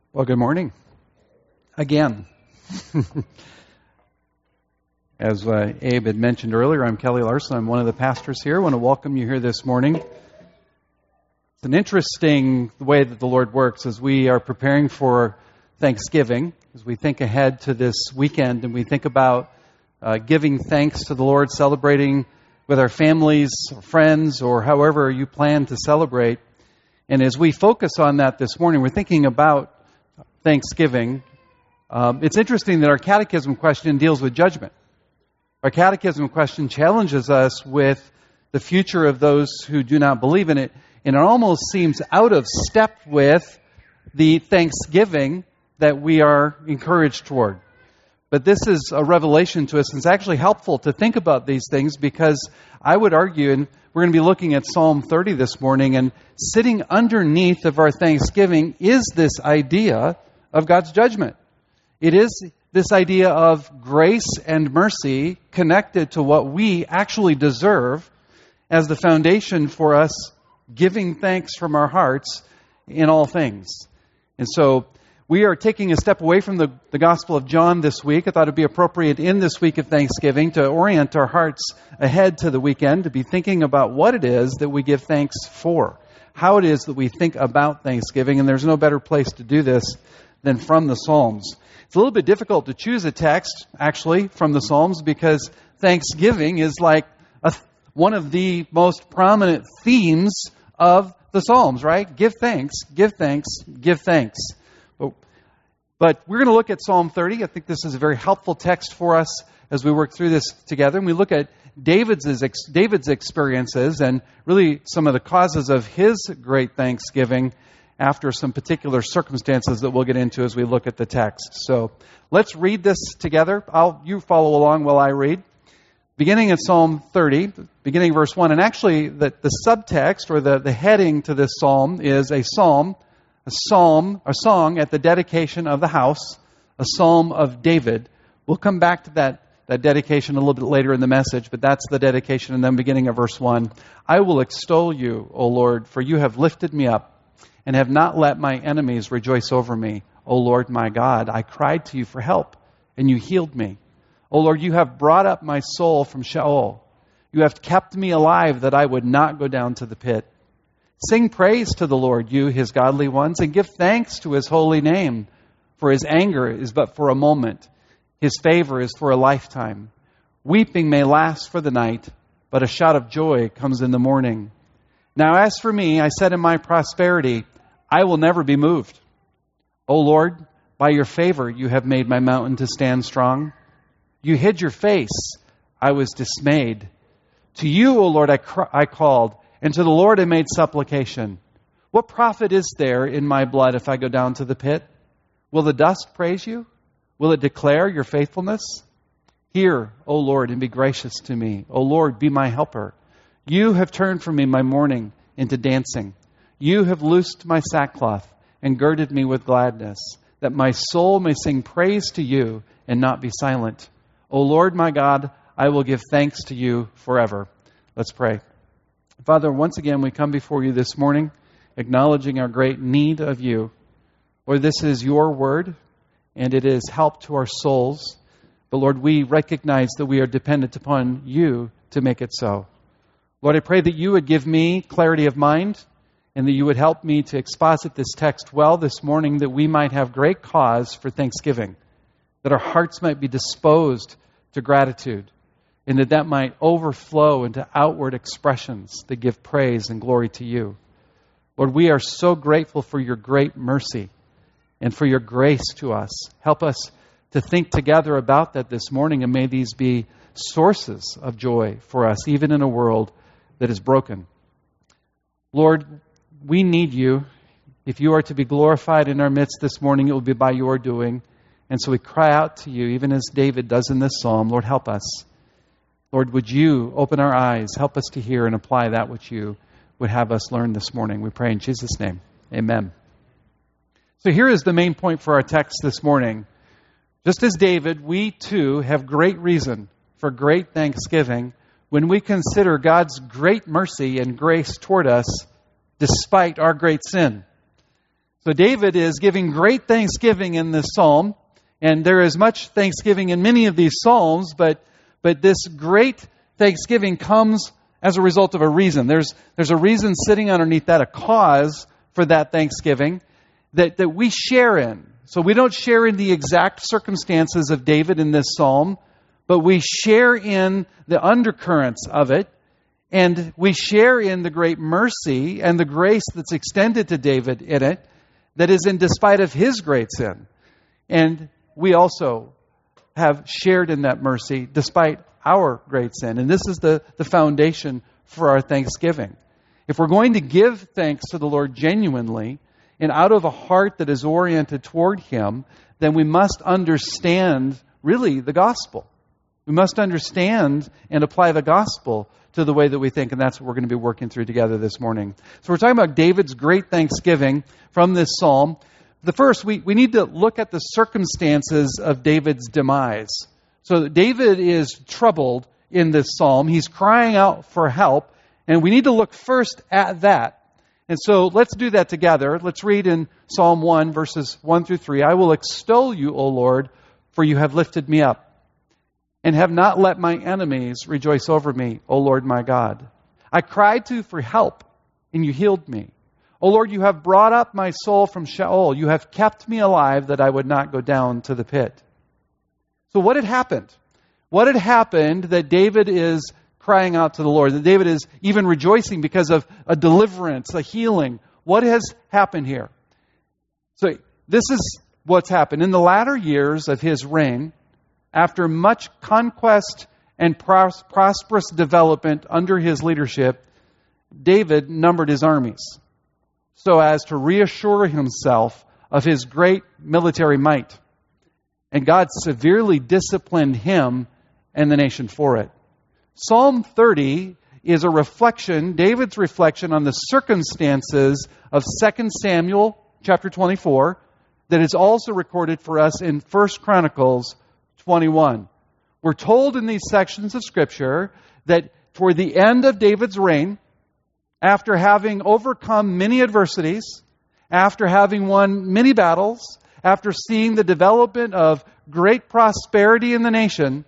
Well, good morning. Again. As Abe had mentioned earlier, I'm Kelly Larson. I'm one of the pastors here. I want to welcome you here this morning. It's an interesting way that the Lord works as we are preparing for Thanksgiving, as we think ahead to this weekend and we think about giving thanks to the Lord, celebrating with our families, or friends, or however you plan to celebrate. And as we focus on that this morning, we're thinking about Thanksgiving. It's interesting that our catechism question deals with judgment. Our catechism question challenges us with the future of those who do not believe in it, and it almost seems out of step with the Thanksgiving that we are encouraged toward. But this is a revelation to us, and it's actually helpful to think about these things because I would argue, and we're going to be looking at Psalm 30 this morning, and sitting underneath of our Thanksgiving is this idea of God's judgment. It is this idea of grace and mercy connected to what we actually deserve as the foundation for us giving thanks from our hearts in all things. And so we are taking a step away from the Gospel of John this week. I thought it would be appropriate in this week of Thanksgiving to orient our hearts ahead to the weekend, to be thinking about what it is that we give thanks for, how it is that we think about Thanksgiving, and there's no better place to do this than from the Psalms. It's a little bit difficult to choose a text, actually, from the Psalms because Thanksgiving is like one of the most prominent themes of the Psalms, right? Give thanks, give thanks, give thanks. But we're going to look at Psalm 30. I think this is a very helpful text for us as we work through this together. And we look at David's experiences and really some of the causes of his great thanksgiving after some particular circumstances that we'll get into as we look at the text. So let's read this together. You follow along while I read. Beginning at Psalm 30, beginning verse 1. And actually, the subtext or the heading to this psalm is a song at the dedication of the house, a psalm of David. We'll come back to that dedication a little bit later in the message, but that's the dedication. And then beginning of verse 1. I will extol you, O Lord, for you have lifted me up and have not let my enemies rejoice over me. O Lord my God, I cried to you for help, and you healed me. O Lord, you have brought up my soul from Sheol. You have kept me alive that I would not go down to the pit. Sing praise to the Lord, you, his godly ones, and give thanks to his holy name. For his anger is but for a moment. His favor is for a lifetime. Weeping may last for the night, but a shout of joy comes in the morning. Now as for me, I said in my prosperity, I will never be moved. O Lord, by your favor you have made my mountain to stand strong. You hid your face. I was dismayed. To you, O Lord, I called, and to the Lord I made supplication. What profit is there in my blood if I go down to the pit? Will the dust praise you? Will it declare your faithfulness? Hear, O Lord, and be gracious to me. O Lord, be my helper. You have turned from me my mourning into dancing. You have loosed my sackcloth and girded me with gladness, that my soul may sing praise to you and not be silent. O Lord my God, I will give thanks to you forever. Let's pray. Father, once again we come before you this morning, acknowledging our great need of you. Lord, this is your word, and it is help to our souls. But Lord, we recognize that we are dependent upon you to make it so. Lord, I pray that you would give me clarity of mind and that you would help me to exposit this text well this morning, that we might have great cause for thanksgiving, that our hearts might be disposed to gratitude, and that might overflow into outward expressions that give praise and glory to you. Lord, we are so grateful for your great mercy and for your grace to us. Help us to think together about that this morning, and may these be sources of joy for us, even in a world that is broken. Lord, we need you. If you are to be glorified in our midst this morning, it will be by your doing. And so we cry out to you, even as David does in this psalm. Lord, help us. Lord, would you open our eyes, help us to hear and apply that which you would have us learn this morning. We pray in Jesus' name. Amen. So here is the main point for our text this morning. Just as David, we too have great reason for great thanksgiving when we consider God's great mercy and grace toward us despite our great sin. So David is giving great thanksgiving in this psalm, and there is much thanksgiving in many of these psalms, but this great thanksgiving comes as a result of a reason. There's a reason sitting underneath that, a cause for that thanksgiving that we share in. So we don't share in the exact circumstances of David in this psalm, but we share in the undercurrents of it, and we share in the great mercy and the grace that's extended to David in it, that is in despite of his great sin. And we also have shared in that mercy despite our great sin. And this is the foundation for our thanksgiving. If we're going to give thanks to the Lord genuinely and out of a heart that is oriented toward Him, then we must understand really the gospel. We must understand and apply the gospel to the way that we think, and that's what we're going to be working through together this morning. So we're talking about David's great thanksgiving from this psalm. The first, we need to look at the circumstances of David's demise. So David is troubled in this psalm. He's crying out for help, and we need to look first at that. And so let's do that together. Let's read in Psalm 1, verses 1 through 3. I will extol you, O Lord, for you have lifted me up, and have not let my enemies rejoice over me, O Lord my God. I cried to you for help, and you healed me. O Lord, you have brought up my soul from Sheol. You have kept me alive that I would not go down to the pit. So what had happened? What had happened that David is crying out to the Lord? That David is even rejoicing because of a deliverance, a healing. What has happened here? So this is what's happened. In the latter years of his reign, after much conquest and prosperous development under his leadership, David numbered his armies so as to reassure himself of his great military might. And God severely disciplined him and the nation for it. Psalm 30 is a reflection, David's reflection on the circumstances of 2 Samuel chapter 24 that is also recorded for us in 1 Chronicles 21. We're told in these sections of Scripture that toward the end of David's reign, after having overcome many adversities, after having won many battles, after seeing the development of great prosperity in the nation,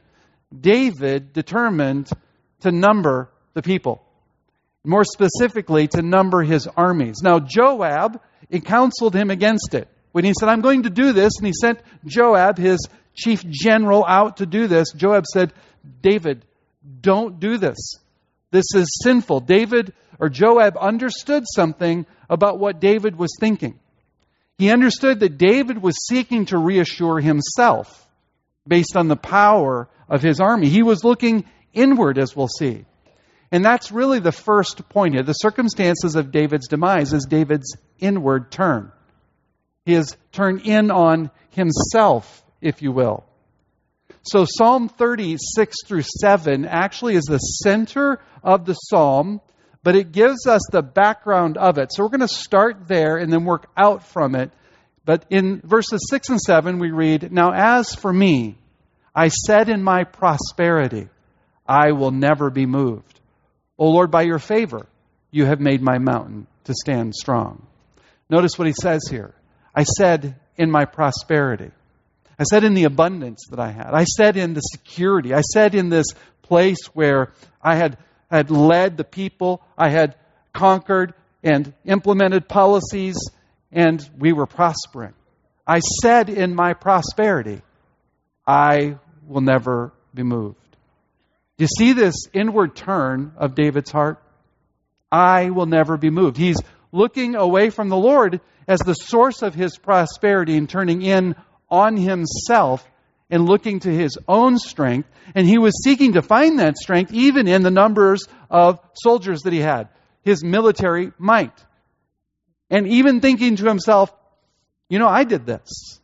David determined to number the people. More specifically, to number his armies. Now, Joab counseled him against it. When he said, I'm going to do this, and he sent Joab, his chief general, out to do this, Joab said, David, don't do this. This is sinful. Joab understood something about what David was thinking. He understood that David was seeking to reassure himself based on the power of his army. He was looking inward, as we'll see. And that's really the first point here. The circumstances of David's demise is David's inward turn. He has turned in on himself, if you will. So Psalm 36 through 7 actually is the center of the psalm, but it gives us the background of it. So we're going to start there and then work out from it. But in verses 6 and 7 we read, Now as for me, I said in my prosperity, I will never be moved. O Lord, by your favor, you have made my mountain to stand strong. Notice what he says here. I said in my prosperity. I said in the abundance that I had. I said in the security. I said in this place where I had led the people. I had conquered and implemented policies, and we were prospering. I said in my prosperity, I will never be moved. Do you see this inward turn of David's heart? I will never be moved. He's looking away from the Lord as the source of his prosperity and turning in on himself and looking to his own strength. And he was seeking to find that strength even in the numbers of soldiers that he had, his military might. And even thinking to himself, I did this.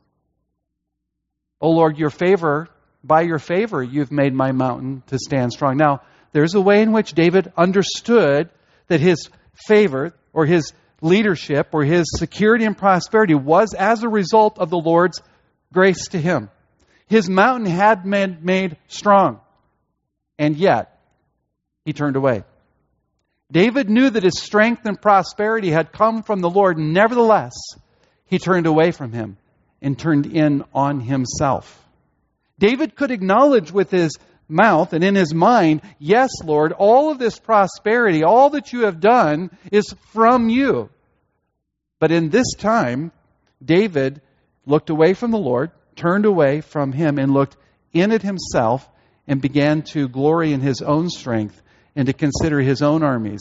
Oh Lord, by your favor, you've made my mountain to stand strong. Now, there's a way in which David understood that his favor or his leadership or his security and prosperity was as a result of the Lord's grace to him. His mountain had been made strong, and yet he turned away. David knew that his strength and prosperity had come from the Lord. Nevertheless, he turned away from him and turned in on himself. David could acknowledge with his mouth and in his mind, yes, Lord, all of this prosperity, all that you have done is from you. But in this time, David looked away from the Lord, turned away from him, and looked in at himself and began to glory in his own strength and to consider his own armies.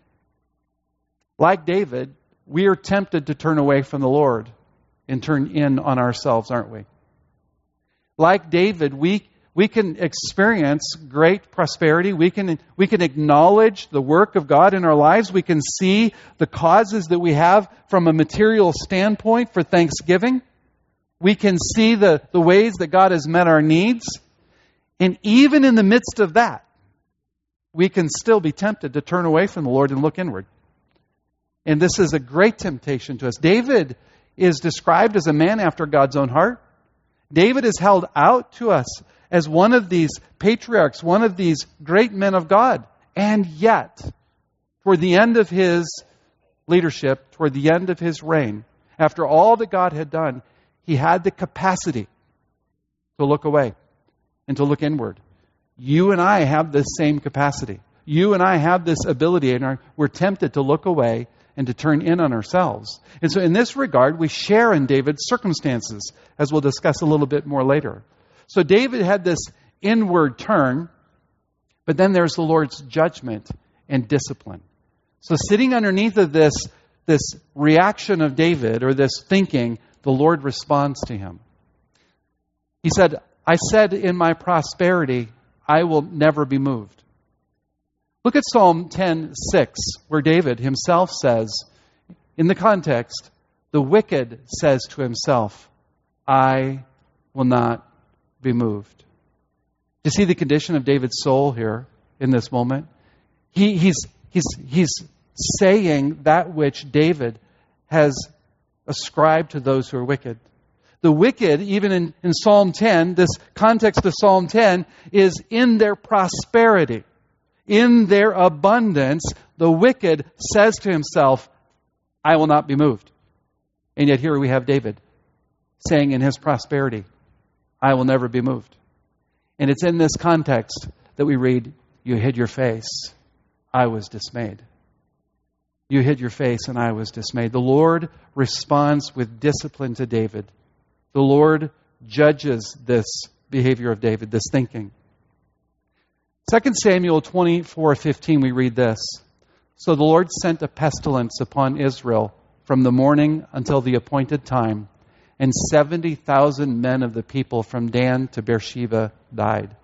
Like David, we are tempted to turn away from the Lord and turn in on ourselves, aren't we? Like David, we can experience great prosperity. We can acknowledge the work of God in our lives. We can see the causes that we have from a material standpoint for thanksgiving. We can see the ways that God has met our needs. And even in the midst of that, we can still be tempted to turn away from the Lord and look inward. And this is a great temptation to us. David is described as a man after God's own heart. David is held out to us as one of these patriarchs, one of these great men of God. And yet, toward the end of his leadership, toward the end of his reign, after all that God had done, he had the capacity to look away and to look inward. You and I have this same capacity. You and I have this ability, and we're tempted to look away and to turn in on ourselves. And so in this regard, we share in David's circumstances, as we'll discuss a little bit more later. So David had this inward turn, but then there's the Lord's judgment and discipline. So sitting underneath of this reaction of David, or this thinking, the Lord responds to him. He said, I said in my prosperity, I will never be moved. Look at Psalm 10:6, where David himself says, in the context, the wicked says to himself, I will not be moved. Do you see the condition of David's soul here in this moment? He's saying that which David has ascribed to those who are wicked. The wicked, even in Psalm 10, this context of Psalm 10, is in their prosperity. In their abundance, the wicked says to himself, I will not be moved. And yet here we have David saying in his prosperity, I will never be moved. And it's in this context that we read, you hid your face, I was dismayed. You hid your face and I was dismayed. The Lord responds with discipline to David. The Lord judges this behavior of David, this thinking. 2 Samuel 24:15, we read this. So the Lord sent a pestilence upon Israel from the morning until the appointed time, and 70,000 men of the people from Dan to Beersheba died.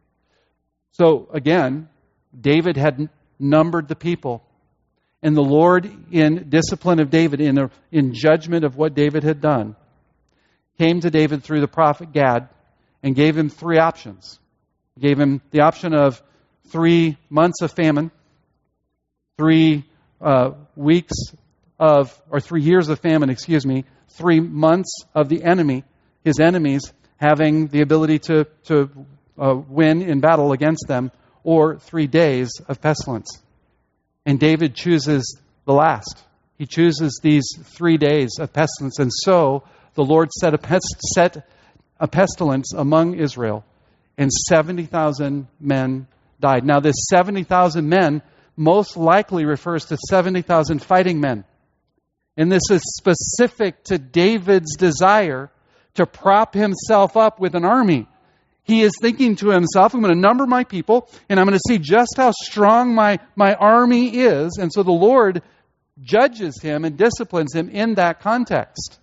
So again, David had numbered the people. And the Lord, in discipline of David, in judgment of what David had done, came to David through the prophet Gad and gave him three options. He gave him the option of 3 months of famine, 3 years of famine, 3 months of the enemy, his enemies, having the ability to win in battle against them, or 3 days of pestilence. And David chooses the last. He chooses these 3 days of pestilence. And so the Lord set a pestilence among Israel, and 70,000 men died. Now this 70,000 men most likely refers to 70,000 fighting men. And this is specific to David's desire to prop himself up with an army. He is thinking to himself, I'm going to number my people, and I'm going to see just how strong my army is. And so the Lord judges him and disciplines him in that context.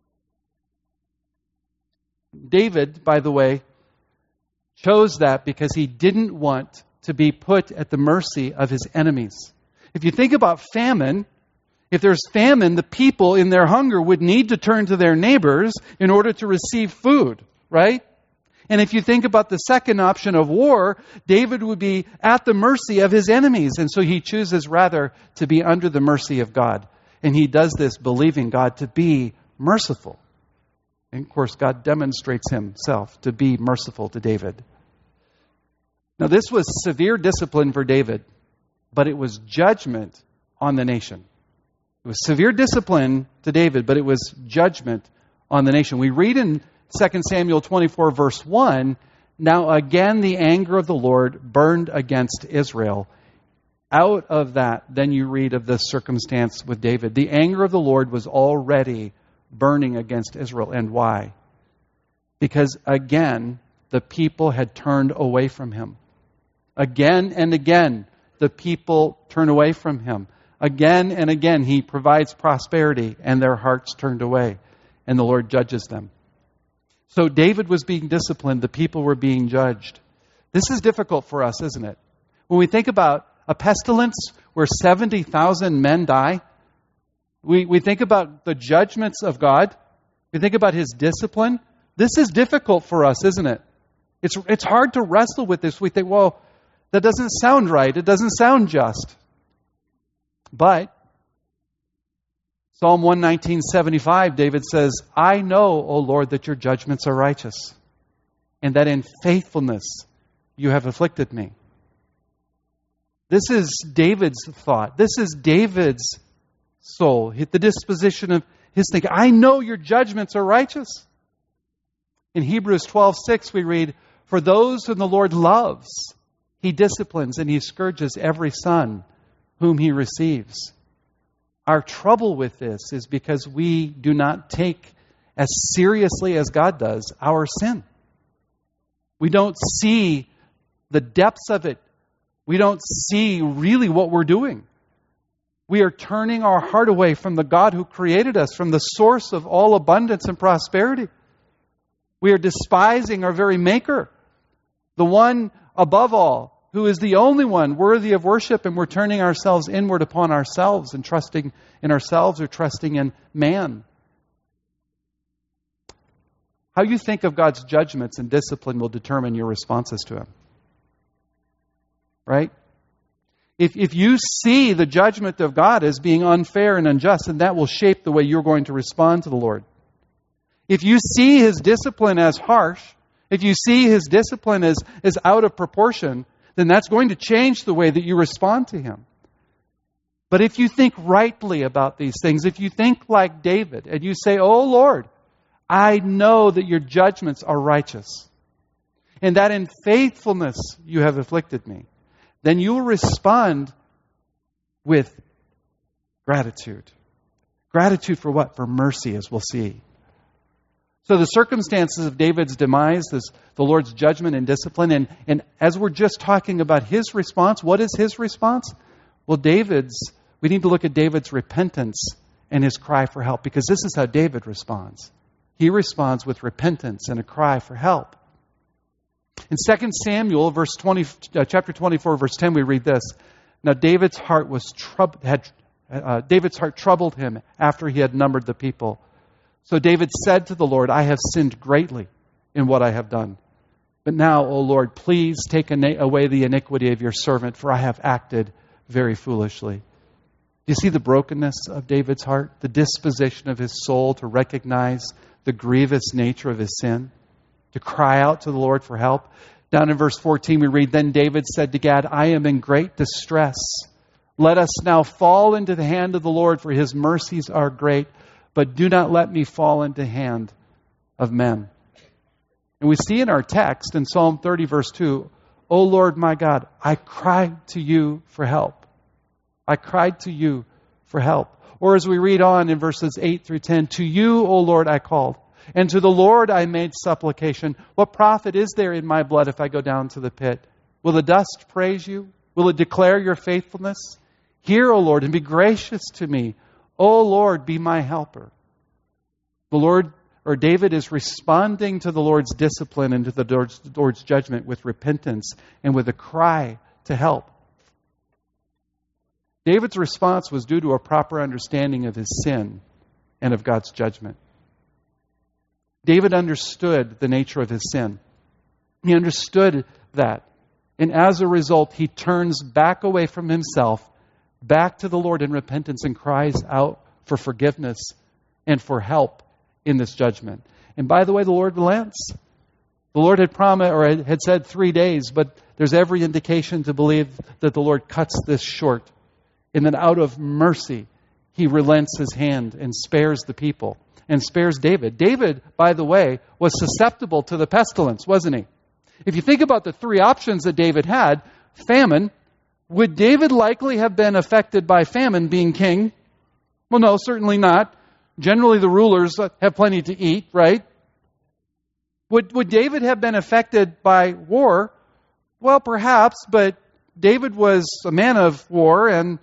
David, by the way, chose that because he didn't want to be put at the mercy of his enemies. If you think about famine, if there's famine, the people in their hunger would need to turn to their neighbors in order to receive food, right? And if you think about the second option of war, David would be at the mercy of his enemies. And so he chooses rather to be under the mercy of God. And he does this believing God to be merciful. And of course, God demonstrates himself to be merciful to David. Now, this was severe discipline for David, but it was judgment on the nation. It was severe discipline to David, but it was judgment on the nation. We read in 2 Samuel 24, verse 1, "Now again the anger of the Lord burned against Israel." Out of that, then you read of this circumstance with David. The anger of the Lord was already burning against Israel. And why? Because again, the people had turned away from him. Again and again, the people turn away from him. Again and again, he provides prosperity, and their hearts turned away, and the Lord judges them. So David was being disciplined. The people were being judged. This is difficult for us, isn't it? When we think about a pestilence where 70,000 men die, we think about the judgments of God. We think about his discipline. This is difficult for us, isn't it? It's hard to wrestle with this. We think, well, that doesn't sound right. It doesn't sound just. But Psalm 119:75, David says, "I know, O Lord, that your judgments are righteous, and that in faithfulness you have afflicted me." This is David's thought. This is David's soul, the disposition of his thinking. I know your judgments are righteous. In Hebrews 12:6 we read, "For those whom the Lord loves, he disciplines and he scourges every son whom he receives." Our trouble with this is because we do not take as seriously as God does our sin. We don't see the depths of it. We don't see really what we're doing. We are turning our heart away from the God who created us, from the source of all abundance and prosperity. We are despising our very Maker, the one above all, who is the only one worthy of worship, and we're turning ourselves inward upon ourselves and trusting in ourselves or trusting in man. How you think of God's judgments and discipline will determine your responses to Him. Right? If you see the judgment of God as being unfair and unjust, then that will shape the way you're going to respond to the Lord. If you see His discipline as harsh, if you see His discipline as out of proportion, then that's going to change the way that you respond to Him. But if you think rightly about these things, if you think like David, and you say, "Oh Lord, I know that your judgments are righteous, and that in faithfulness you have afflicted me," then you will respond with gratitude. Gratitude for what? For mercy, as we'll see. So the circumstances of David's demise is the Lord's judgment and discipline. And as we're just talking about his response, what is his response? Well, we need to look at David's repentance and his cry for help, because this is how David responds. He responds with repentance and a cry for help. In 2 Samuel, chapter 24, verse 10, we read this. Now David's heart troubled him after he had numbered the people. So David said to the Lord, "I have sinned greatly in what I have done. But now, O Lord, please take away the iniquity of your servant, for I have acted very foolishly." Do you see the brokenness of David's heart? The disposition of his soul to recognize the grievous nature of his sin? To cry out to the Lord for help? Down in verse 14 we read, "Then David said to Gad, I am in great distress. Let us now fall into the hand of the Lord, for his mercies are great. But do not let me fall into the hand of men." And we see in our text in Psalm 30, verse 2, "O Lord my God, I cried to you for help. I cried to you for help." Or as we read on in verses 8 through 10, "To you, O Lord, I called, and to the Lord I made supplication. What profit is there in my blood if I go down to the pit? Will the dust praise you? Will it declare your faithfulness? Hear, O Lord, and be gracious to me. O Lord, be my helper." David is responding to the Lord's discipline and to the Lord's judgment with repentance and with a cry to help. David's response was due to a proper understanding of his sin and of God's judgment. David understood the nature of his sin. He understood that. And as a result, he turns back away from himself, back to the Lord in repentance, and cries out for forgiveness and for help in this judgment. And by the way, the Lord relents. The Lord had promised, or had said 3 days, but there's every indication to believe that the Lord cuts this short, and that out of mercy, He relents his hand and spares the people and spares David. David, by the way, was susceptible to the pestilence, wasn't he? If you think about the three options that David had, famine, would David likely have been affected by famine being king? Well, no, certainly not. Generally, the rulers have plenty to eat, right? Would David have been affected by war? Well, perhaps, but David was a man of war, and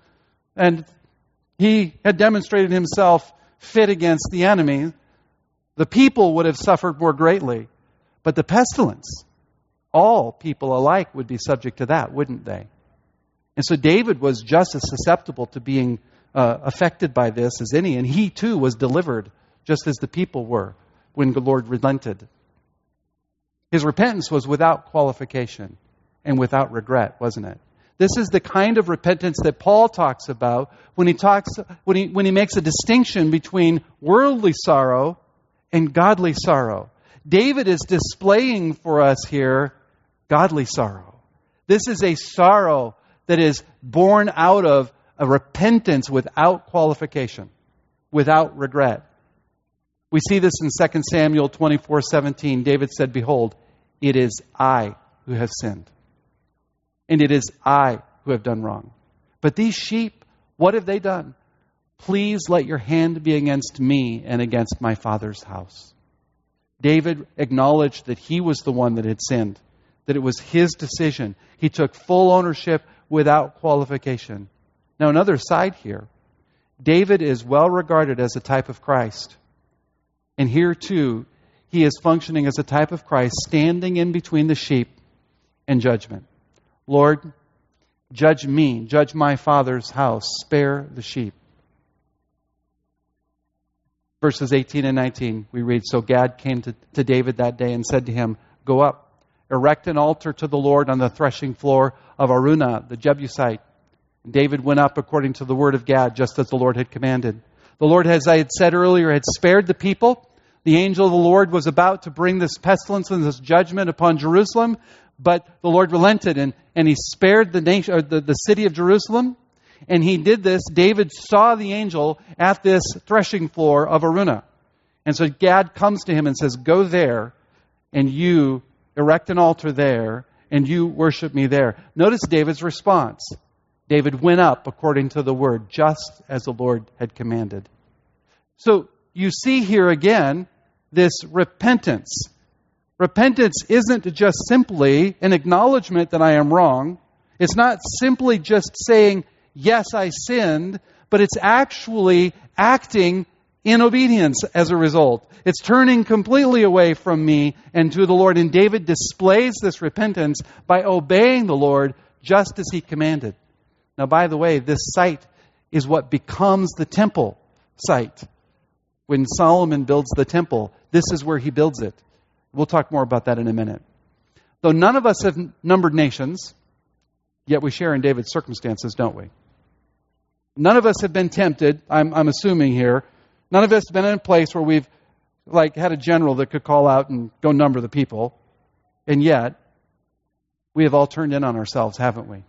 he had demonstrated himself fit against the enemy. The people would have suffered more greatly. But the pestilence, all people alike would be subject to that, wouldn't they? And so David was just as susceptible to being affected by this as any, and he too was delivered just as the people were when the Lord relented. His repentance was without qualification and without regret, wasn't it? This is the kind of repentance that Paul talks about when he makes a distinction between worldly sorrow and godly sorrow. David is displaying for us here godly sorrow. This is a sorrow that is born out of a repentance without qualification, without regret. We see this in 2 Samuel 24:17. David said, "Behold, it is I who have sinned, and it is I who have done wrong. But these sheep, what have they done? Please let your hand be against me and against my father's house." David acknowledged that he was the one that had sinned, that it was his decision. He took full ownership without qualification. Now, another side here. David is well regarded as a type of Christ. And here, too, he is functioning as a type of Christ, standing in between the sheep and judgment. Lord, judge me, judge my father's house, spare the sheep. Verses 18 and 19, we read, "So Gad came to David that day and said to him, 'Go up, erect an altar to the Lord on the threshing floor of Araunah, the Jebusite.' And David went up according to the word of Gad, just as the Lord had commanded. The Lord, as I had said earlier, had spared the people. The angel of the Lord was about to bring this pestilence and this judgment upon Jerusalem, but the Lord relented and he spared the nation, or the city of Jerusalem. And he did this. David saw the angel at this threshing floor of Araunah. And so Gad comes to him and says, 'Go there and you erect an altar there and you worship me there.' Notice David's response. David went up according to the word, just as the Lord had commanded." So you see here again this repentance. Repentance isn't just simply an acknowledgement that I am wrong. It's not simply just saying, "Yes, I sinned," but it's actually acting in obedience as a result. It's turning completely away from me and to the Lord. And David displays this repentance by obeying the Lord just as he commanded. Now, by the way, this site is what becomes the temple site. When Solomon builds the temple, this is where he builds it. We'll talk more about that in a minute. Though none of us have numbered nations, yet we share in David's circumstances, don't we? None of us have been tempted, I'm assuming here. None of us have been in a place where we've had a general that could call out and go number the people. And yet, we have all turned in on ourselves, haven't we?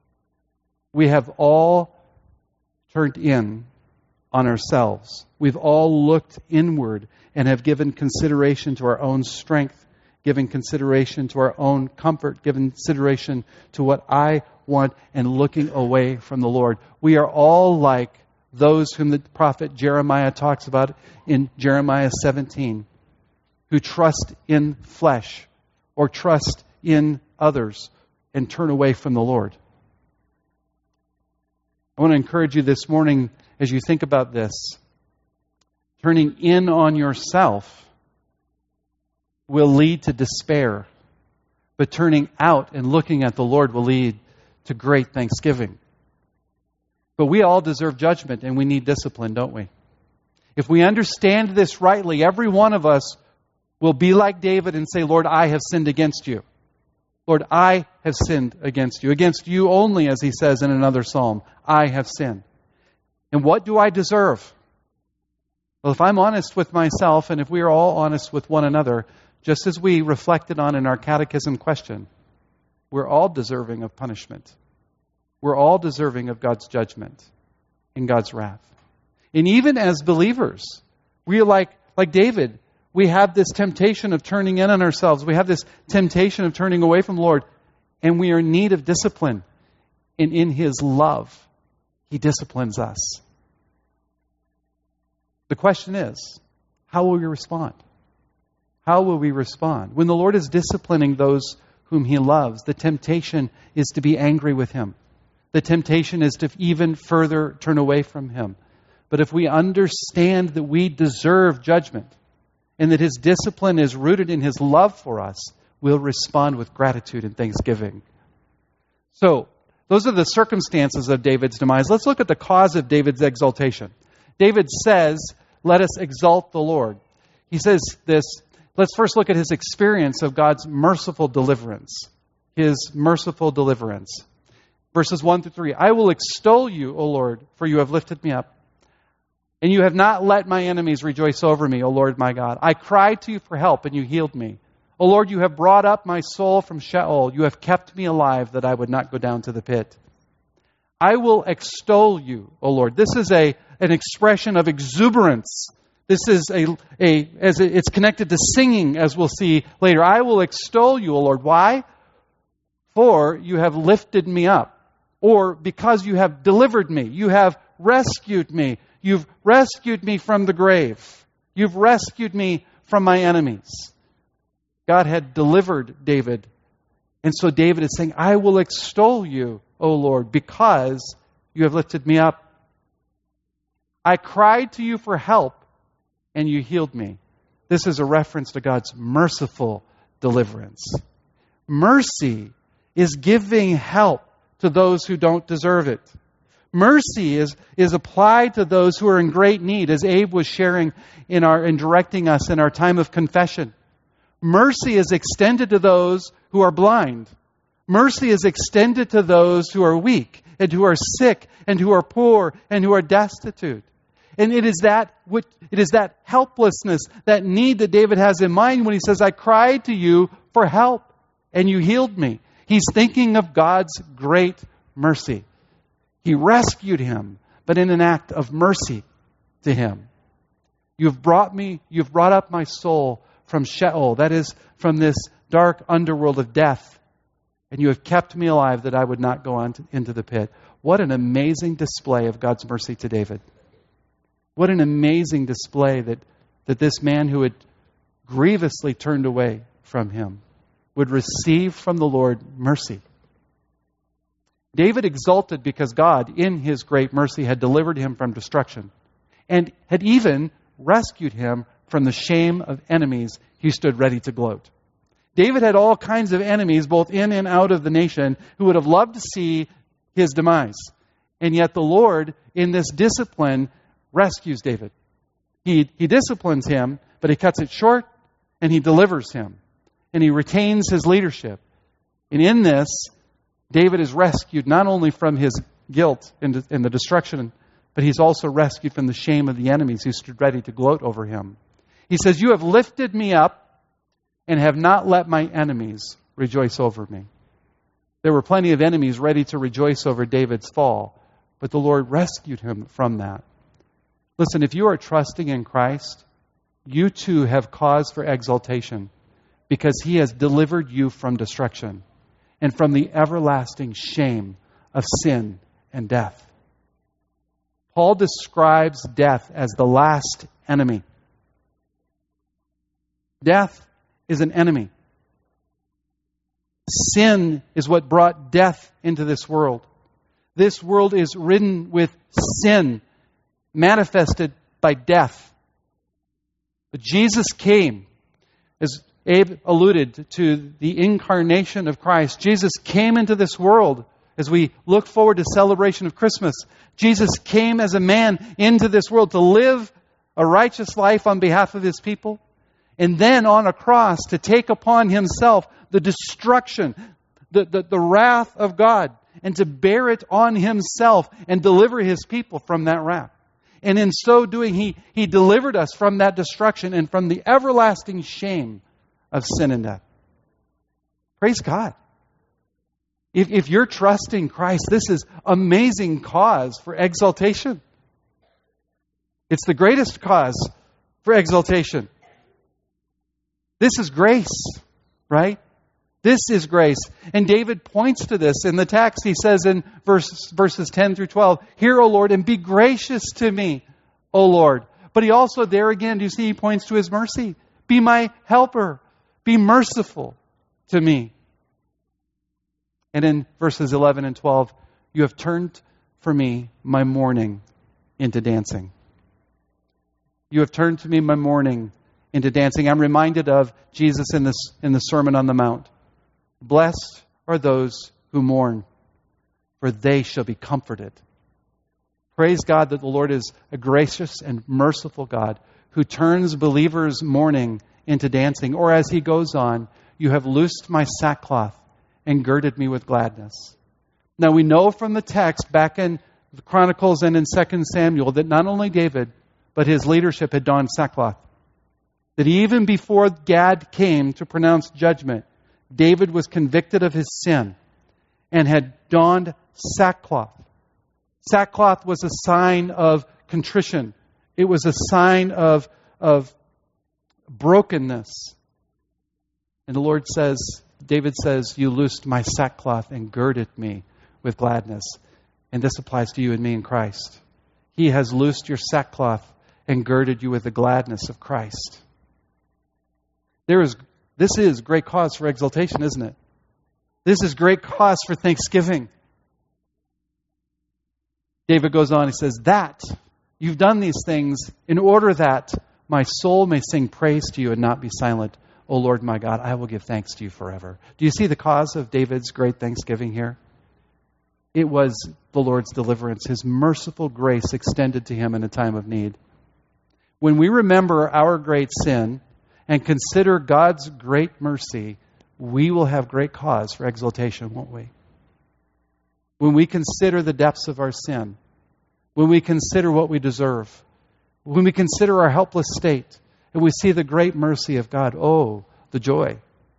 We have all turned in on ourselves. We've all looked inward and have given consideration to our own strength, given consideration to our own comfort, given consideration to what I want, and looking away from the Lord. We are all like those whom the prophet Jeremiah talks about in Jeremiah 17, who trust in flesh or trust in others and turn away from the Lord. I want to encourage you this morning as you think about this. Turning in on yourself will lead to despair, but turning out and looking at the Lord will lead to great thanksgiving. But we all deserve judgment and we need discipline, don't we? If we understand this rightly, every one of us will be like David and say, "Lord, I have sinned against you. Lord, I have sinned against you. Against you only," as he says in another psalm, "I have sinned." And what do I deserve? Well, if I'm honest with myself, and if we are all honest with one another, just as we reflected on in our catechism question, we're all deserving of punishment. We're all deserving of God's judgment and God's wrath. And even as believers, we are like David. We have this temptation of turning in on ourselves. We have this temptation of turning away from the Lord. And we are in need of discipline. And in His love, He disciplines us. The question is, how will we respond? How will we respond? When the Lord is disciplining those whom He loves, the temptation is to be angry with Him. The temptation is to even further turn away from Him. But if we understand that we deserve judgment and that His discipline is rooted in His love for us, we'll respond with gratitude and thanksgiving. So, those are the circumstances of David's demise. Let's look at the cause of David's exaltation. David says, "Let us exalt the Lord." He says this. Let's first look at his experience of God's merciful deliverance. His merciful deliverance. Verses 1 through 3. "I will extol you, O Lord, for you have lifted me up. And you have not let my enemies rejoice over me, O Lord my God. I cried to you for help, and you healed me. O Lord, you have brought up my soul from Sheol. You have kept me alive, that I would not go down to the pit. I will extol you, O Lord." This is an expression of exuberance. This is it's connected to singing, as we'll see later. "I will extol you, O Lord." Why? "For you have lifted me up." Or because you have delivered me. You have rescued me. You've rescued me from the grave. You've rescued me from my enemies. God had delivered David. And so David is saying, "I will extol you, O Lord, because you have lifted me up. I cried to you for help, and you healed me." This is a reference to God's merciful deliverance. Mercy is giving help to those who don't deserve it. Mercy is applied to those who are in great need, as Abe was sharing in directing us in our time of confession. Mercy is extended to those who are blind. Mercy is extended to those who are weak and who are sick and who are poor and who are destitute. And it is that helplessness, that need that David has in mind when he says, "I cried to you for help and you healed me." He's thinking of God's great mercy. He rescued him, but in an act of mercy to him. You've brought up my soul from Sheol, that is, from this dark underworld of death, and you have kept me alive, that I would not go on into the pit. What an amazing display of God's mercy to David. What an amazing display that this man who had grievously turned away from him would receive from the Lord mercy. David exulted because God, in His great mercy, had delivered him from destruction and had even rescued him from the shame of enemies he stood ready to gloat. David had all kinds of enemies, both in and out of the nation, who would have loved to see his demise. And yet the Lord, in this discipline, rescues David. He disciplines him, but He cuts it short, and He delivers him. And He retains his leadership. And in this, David is rescued not only from his guilt and the destruction, but he's also rescued from the shame of the enemies who stood ready to gloat over him. He says, "You have lifted me up and have not let my enemies rejoice over me." There were plenty of enemies ready to rejoice over David's fall, but the Lord rescued him from that. Listen, if you are trusting in Christ, you too have cause for exaltation because He has delivered you from destruction and from the everlasting shame of sin and death. Paul describes death as the last enemy. Death is an enemy. Sin is what brought death into this world. This world is ridden with sin, manifested by death. But Jesus came, as Abe alluded to, the incarnation of Christ. Jesus came into this world as we look forward to celebration of Christmas. Jesus came as a man into this world to live a righteous life on behalf of His people, and then on a cross to take upon Himself the destruction, the wrath of God, and to bear it on Himself and deliver His people from that wrath. And in so doing, He delivered us from that destruction and from the everlasting shame of sin and death. Praise God. If you're trusting Christ, this is amazing cause for exaltation. It's the greatest cause for exaltation. This is grace, right? This is grace. And David points to this in the text. He says in verses 10 through 12, "Hear, O Lord, and be gracious to me, O Lord." But he also, there again, do you see, he points to his mercy. Be my helper. Be merciful to me. And in verses 11 and 12, you have turned for me my mourning into dancing. You have turned to me my mourning into dancing. I'm reminded of Jesus in the Sermon on the Mount. Blessed are those who mourn, for they shall be comforted. Praise God that the Lord is a gracious and merciful God who turns believers' mourning into dancing. Or as he goes on, you have loosed my sackcloth and girded me with gladness. Now we know from the text back in the Chronicles and in 2 Samuel that not only David, but his leadership had donned sackcloth. That even before Gad came to pronounce judgment, David was convicted of his sin and had donned sackcloth. Sackcloth was a sign of contrition. It was a sign of brokenness. And the Lord says, David says, you loosed my sackcloth and girded me with gladness. And this applies to you and me in Christ. He has loosed your sackcloth and girded you with the gladness of Christ. This is great cause for exaltation, isn't it? This is great cause for thanksgiving. David goes on, he says, that you've done these things in order that my soul may sing praise to you and not be silent. O Lord my God, I will give thanks to you forever. Do you see the cause of David's great thanksgiving here? It was the Lord's deliverance, His merciful grace extended to him in a time of need. When we remember our great sin and consider God's great mercy, we will have great cause for exaltation, won't we? When we consider the depths of our sin, when we consider what we deserve, when we consider our helpless state, and we see the great mercy of God, oh, the joy.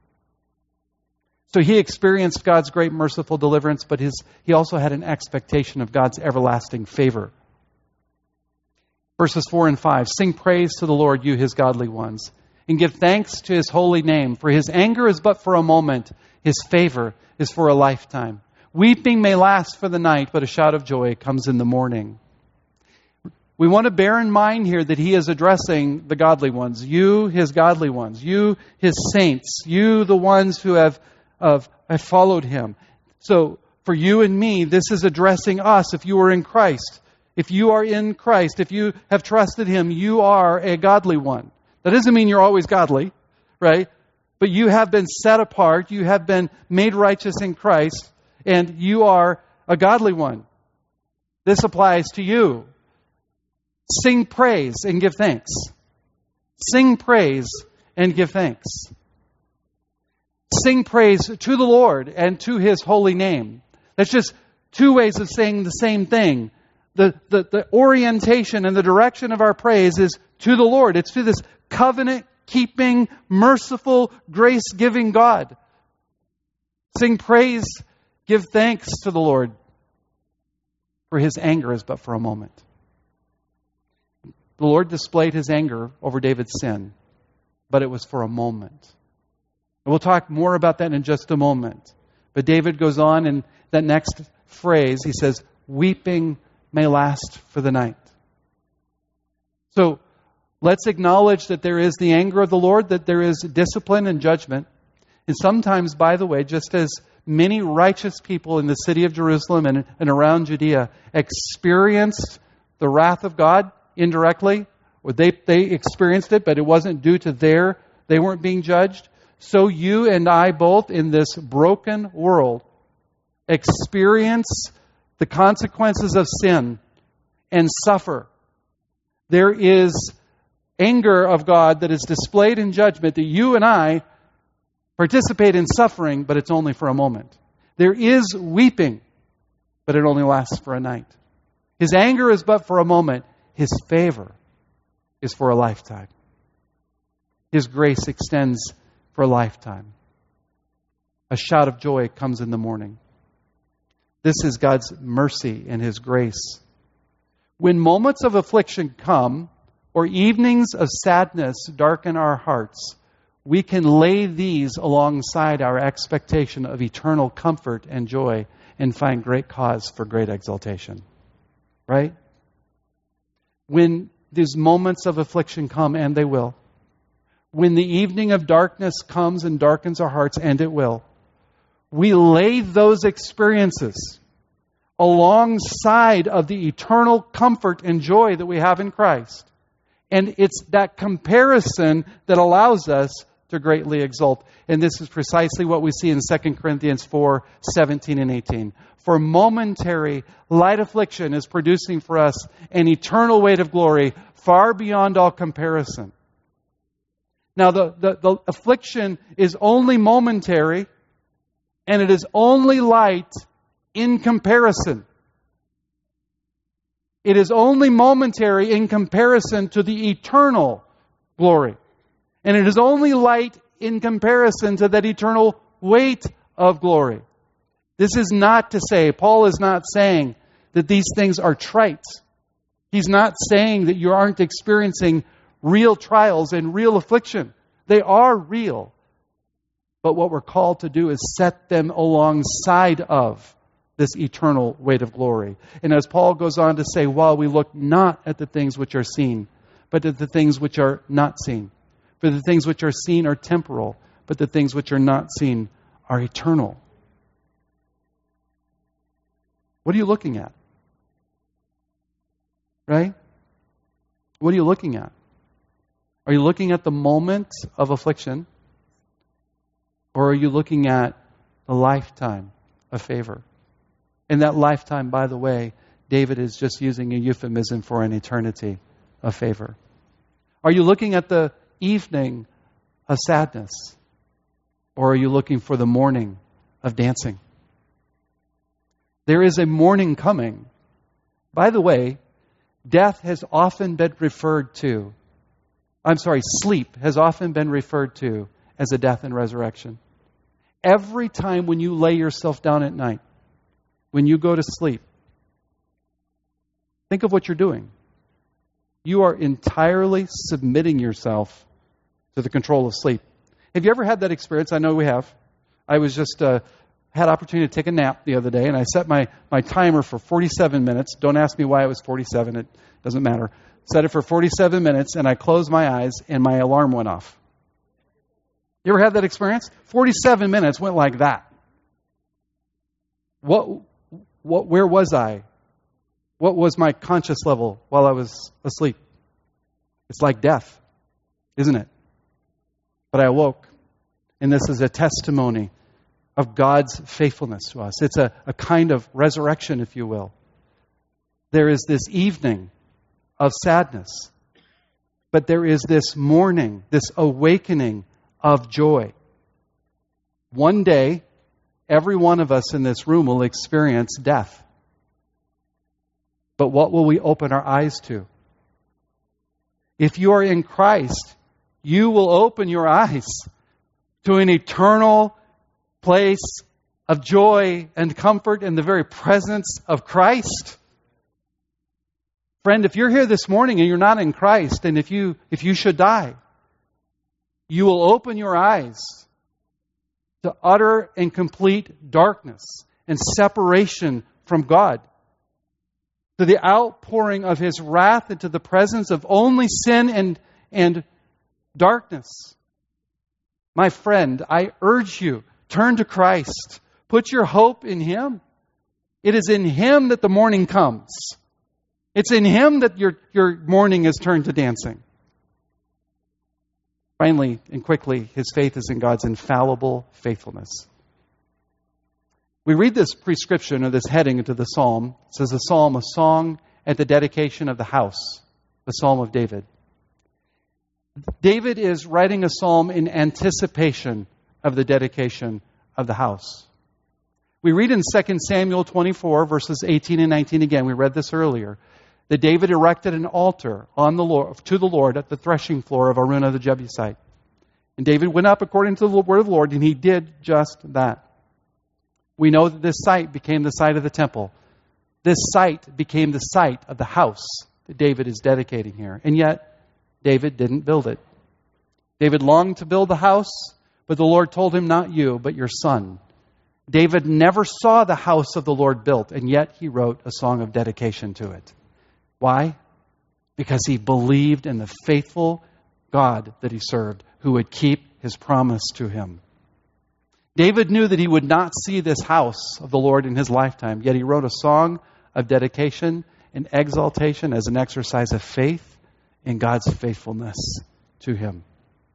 So he experienced God's great merciful deliverance, but he also had an expectation of God's everlasting favor. Verses 4 and 5, sing praise to the Lord, you his godly ones, and give thanks to his holy name, for his anger is but for a moment, his favor is for a lifetime. Weeping may last for the night, but a shout of joy comes in the morning. We want to bear in mind here that he is addressing the godly ones. You, his godly ones. You, his saints. You, the ones who have followed him. So, for you and me, this is addressing us if you are in Christ. If you are in Christ, if you have trusted him, you are a godly one. That doesn't mean you're always godly, right? But you have been set apart. You have been made righteous in Christ. And you are a godly one. This applies to you. Sing praise and give thanks. Sing praise and give thanks. Sing praise to the Lord and to his holy name. That's just two ways of saying the same thing. The orientation and the direction of our praise is to the Lord. It's to this covenant-keeping, merciful, grace-giving God. Sing praise, give thanks to the Lord, for his anger is but for a moment. The Lord displayed his anger over David's sin, but it was for a moment. And we'll talk more about that in just a moment. But David goes on in that next phrase. He says, weeping may last for the night. So let's acknowledge that there is the anger of the Lord, that there is discipline and judgment. And sometimes, by the way, just as many righteous people in the city of Jerusalem and around Judea experienced the wrath of God indirectly, or they experienced it, but it wasn't due to they weren't being judged. So you and I both in this broken world experience the consequences of sin and suffer. There is anger of God that is displayed in judgment that you and I participate in suffering, but it's only for a moment. There is weeping, but it only lasts for a night. His anger is but for a moment. His favor is for a lifetime. His grace extends for a lifetime. A shout of joy comes in the morning. This is God's mercy and his grace. When moments of affliction come, or evenings of sadness darken our hearts, we can lay these alongside our expectation of eternal comfort and joy and find great cause for great exaltation. Right? When these moments of affliction come, and they will, when the evening of darkness comes and darkens our hearts, and it will, we lay those experiences alongside of the eternal comfort and joy that we have in Christ. And it's that comparison that allows us to greatly exult. And this is precisely what we see in 2 Corinthians 4:17 and 18. For momentary light affliction is producing for us an eternal weight of glory far beyond all comparison. Now, the affliction is only momentary, and it is only light in comparison. It is only momentary in comparison to the eternal glory. And it is only light in comparison to that eternal weight of glory. This is not to say, Paul is not saying that these things are trite. He's not saying that you aren't experiencing real trials and real affliction. They are real. But what we're called to do is set them alongside of this eternal weight of glory. And as Paul goes on to say, while we look not at the things which are seen, but at the things which are not seen. For the things which are seen are temporal, but the things which are not seen are eternal. What are you looking at? Right? What are you looking at? Are you looking at the moment of affliction? Or are you looking at a lifetime of favor? In that lifetime, by the way, David is just using a euphemism for an eternity of favor. Are you looking at the evening of sadness? Or are you looking for the morning of dancing? There is a morning coming. By the way, death has often been referred to, sleep has often been referred to as a death and resurrection. Every time when you lay yourself down at night, when you go to sleep, think of what you're doing. You are entirely submitting yourself to the control of sleep. Have you ever had that experience? I know we have. I was just had opportunity to take a nap the other day, and I set my timer for 47 minutes. Don't ask me why it was 47. It doesn't matter. Set it for 47 minutes, and I closed my eyes, and my alarm went off. You ever had that experience? 47 minutes went like that. Where was I? What was my conscious level while I was asleep? It's like death, isn't it? But I awoke, and this is a testimony of God's faithfulness to us. It's a kind of resurrection, if you will. There is this evening of sadness, but there is this morning, this awakening of joy. One day, every one of us in this room will experience death. But what will we open our eyes to? If you are in Christ, you will open your eyes to an eternal place of joy and comfort in the very presence of Christ. Friend, if you're here this morning and you're not in Christ, and if you should die, you will open your eyes to utter and complete darkness and separation from God, to the outpouring of His wrath into the presence of only sin and darkness. My friend, I urge you, turn to Christ. Put your hope in Him. It is in Him that the morning comes. It's in Him that your morning is turned to dancing. Finally and quickly, his faith is in God's infallible faithfulness. We read this prescription or this heading into the psalm. It says the psalm, a song at the dedication of the house, the psalm of David. David is writing a psalm in anticipation of the dedication of the house. We read in 2 Samuel 24, verses 18 and 19 again. We read this earlier. That David erected an altar to the Lord at the threshing floor of Araunah the Jebusite. And David went up according to the word of the Lord, and he did just that. We know that this site became the site of the temple. This site became the site of the house that David is dedicating here. And yet, David didn't build it. David longed to build the house, but the Lord told him, not you, but your son. David never saw the house of the Lord built, and yet he wrote a song of dedication to it. Why? Because he believed in the faithful God that he served, who would keep his promise to him. David knew that he would not see this house of the Lord in his lifetime, yet he wrote a song of dedication and exaltation as an exercise of faith in God's faithfulness to him.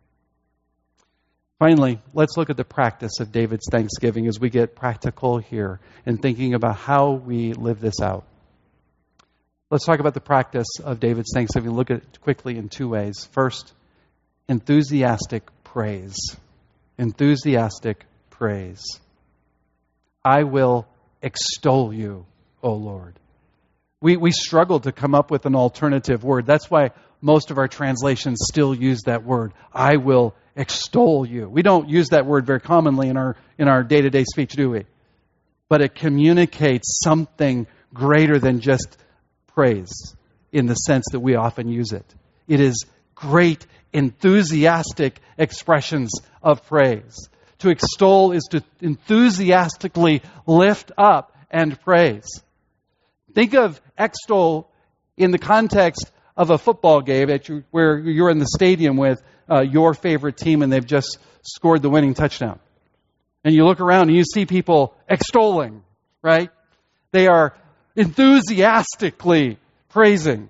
Finally, let's look at the practice of David's thanksgiving as we get practical here in thinking about how we live this out. Let's talk about the practice of David's thanksgiving. Look at it quickly in two ways. First, enthusiastic praise. Enthusiastic praise. I will extol you, O Lord. We struggle to come up with an alternative word. That's why most of our translations still use that word. I will extol you. We don't use that word very commonly in our day-to-day speech, do we? But it communicates something greater than just praise in the sense that we often use it. It is great, enthusiastic expressions of praise. To extol is to enthusiastically lift up and praise. Think of extol in the context of a football game where you're in the stadium with your favorite team and they've just scored the winning touchdown. And you look around and you see people extolling, right? They are enthusiastically praising.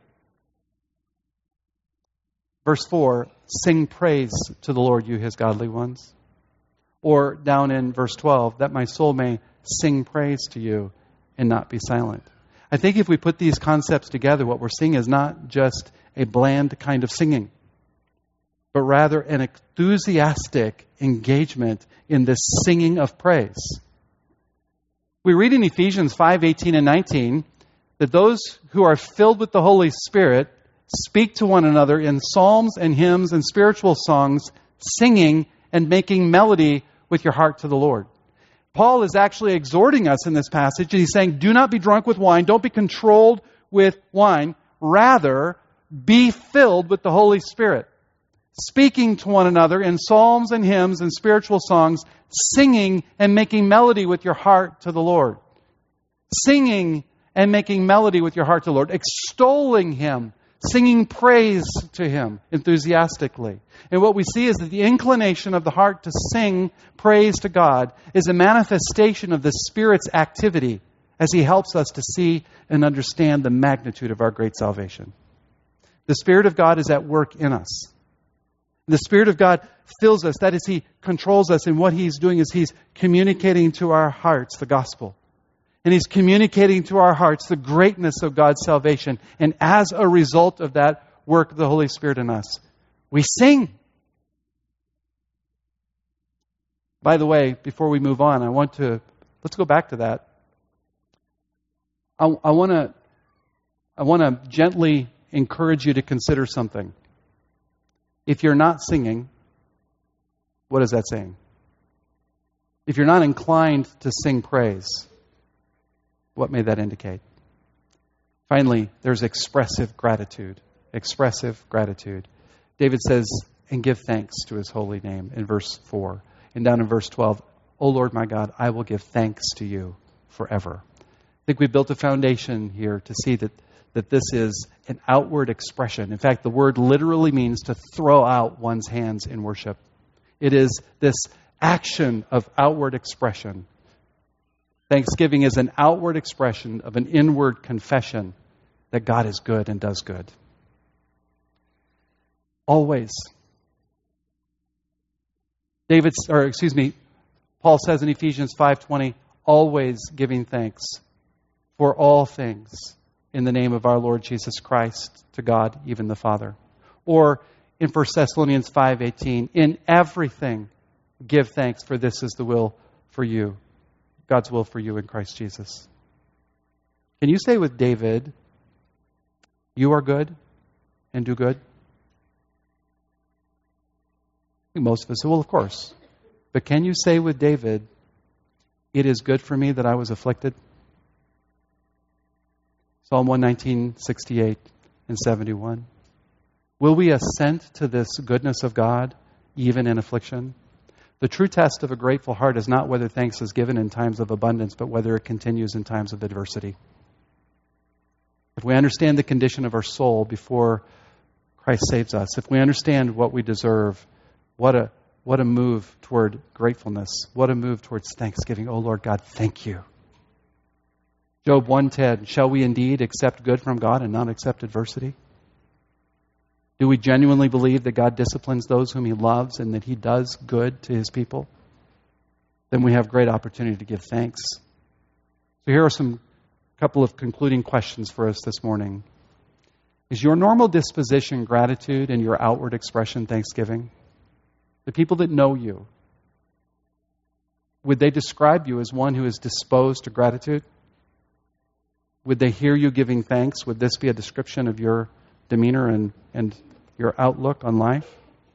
Verse 4, sing praise to the Lord, you his godly ones. Or down in verse 12, that my soul may sing praise to you and not be silent. I think if we put these concepts together, what we're seeing is not just a bland kind of singing, but rather an enthusiastic engagement in this singing of praise. We read in Ephesians 5:18 and 19 that those who are filled with the Holy Spirit speak to one another in psalms and hymns and spiritual songs, singing and making melody with your heart to the Lord. Paul is actually exhorting us in this passage. He's saying, do not be drunk with wine. Don't be controlled with wine. Rather, be filled with the Holy Spirit, speaking to one another in psalms and hymns and spiritual songs, singing and making melody with your heart to the Lord. Singing and making melody with your heart to the Lord. Extolling Him. Singing praise to Him enthusiastically. And what we see is that the inclination of the heart to sing praise to God is a manifestation of the Spirit's activity as He helps us to see and understand the magnitude of our great salvation. The Spirit of God is at work in us. The Spirit of God fills us. That is, He controls us. And what He's doing is He's communicating to our hearts the gospel. And He's communicating to our hearts the greatness of God's salvation. And as a result of that work of the Holy Spirit in us, we sing. By the way, before we move on, let's go back to that. I want to gently encourage you to consider something. If you're not singing, what is that saying? If you're not inclined to sing praise, what may that indicate? Finally, there's expressive gratitude. Expressive gratitude. David says, and give thanks to His holy name in verse 4. And down in verse 12, O Lord my God, I will give thanks to you forever. I think we built a foundation here to see that this is an outward expression. In fact, the word literally means to throw out one's hands in worship. It is this action of outward expression. Thanksgiving is an outward expression of an inward confession that God is good and does good. Always. Paul says in Ephesians 5:20, always giving thanks for all things in the name of our Lord Jesus Christ to God, even the Father. Or in 1 Thessalonians 5:18, in everything give thanks, for this is the will for you, God's will for you in Christ Jesus. Can you say with David, you are good and do good? I think most of us say, well, of course. But can you say with David, it is good for me that I was afflicted? Psalm 119, 68 and 71. Will we assent to this goodness of God, even in affliction? The true test of a grateful heart is not whether thanks is given in times of abundance, but whether it continues in times of adversity. If we understand the condition of our soul before Christ saves us, if we understand what we deserve, what a move toward gratefulness, what a move towards thanksgiving. Oh Lord God, thank you. Job 1:10, shall we indeed accept good from God and not accept adversity? Do we genuinely believe that God disciplines those whom He loves and that He does good to His people? Then we have great opportunity to give thanks. So here are some couple of concluding questions for us this morning. Is your normal disposition gratitude and your outward expression thanksgiving? The people that know you, would they describe you as one who is disposed to gratitude? Would they hear you giving thanks? Would this be a description of your demeanor and your outlook on life?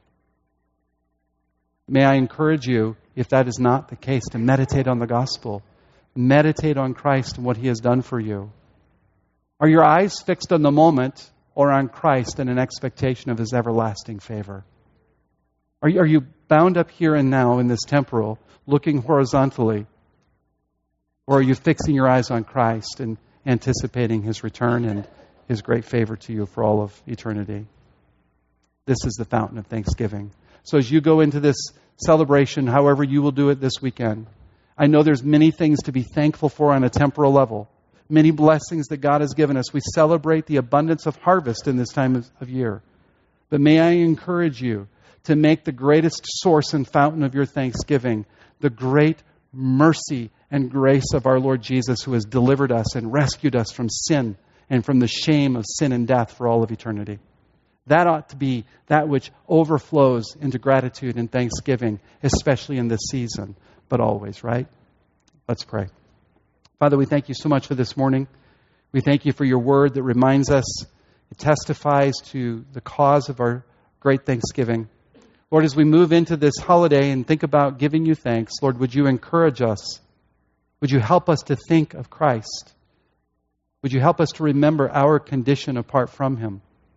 May I encourage you, if that is not the case, to meditate on the gospel. Meditate on Christ and what He has done for you. Are your eyes fixed on the moment or on Christ and an expectation of His everlasting favor? Are you bound up here and now in this temporal, looking horizontally? Or are you fixing your eyes on Christ and anticipating His return and His great favor to you for all of eternity? This is the fountain of thanksgiving. So as you go into this celebration, however you will do it this weekend, I know there's many things to be thankful for on a temporal level. Many blessings that God has given us. We celebrate the abundance of harvest in this time of year. But may I encourage you to make the greatest source and fountain of your thanksgiving the great mercy and grace of our Lord Jesus, who has delivered us and rescued us from sin and from the shame of sin and death for all of eternity. That ought to be that which overflows into gratitude and thanksgiving, especially in this season, but always, right? Let's pray. Father, we thank you so much for this morning. We thank you for your word that reminds us, it testifies to the cause of our great thanksgiving. Lord, as we move into this holiday and think about giving you thanks, Lord, would you encourage us? Would you help us to think of Christ? Would you help us to remember our condition apart from Him?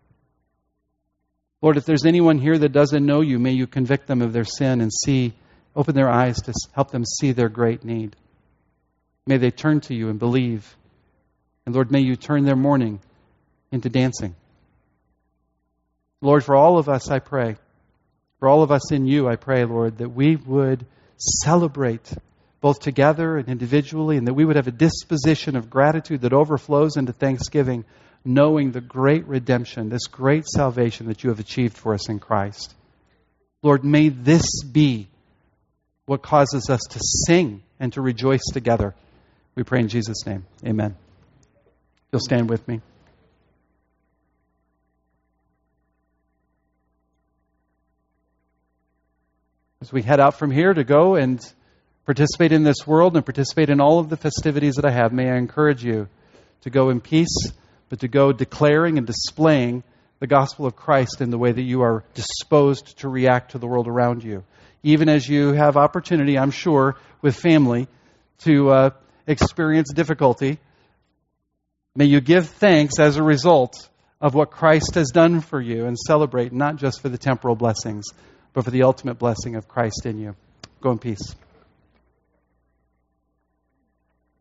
Lord, if there's anyone here that doesn't know you, may you convict them of their sin and open their eyes to help them see their great need. May they turn to you and believe. And Lord, may you turn their mourning into dancing. Lord, for all of us, I pray, for all of us in you, I pray, Lord, that we would celebrate both together and individually, and that we would have a disposition of gratitude that overflows into thanksgiving, knowing the great redemption, this great salvation that you have achieved for us in Christ. Lord, may this be what causes us to sing and to rejoice together. We pray in Jesus' name. Amen. You'll stand with me. As we head out from here to go and participate in this world and participate in all of the festivities that I have, may I encourage you to go in peace, but to go declaring and displaying the gospel of Christ in the way that you are disposed to react to the world around you. Even as you have opportunity, I'm sure, with family to experience difficulty, may you give thanks as a result of what Christ has done for you and celebrate not just for the temporal blessings, but for the ultimate blessing of Christ in you. Go in peace.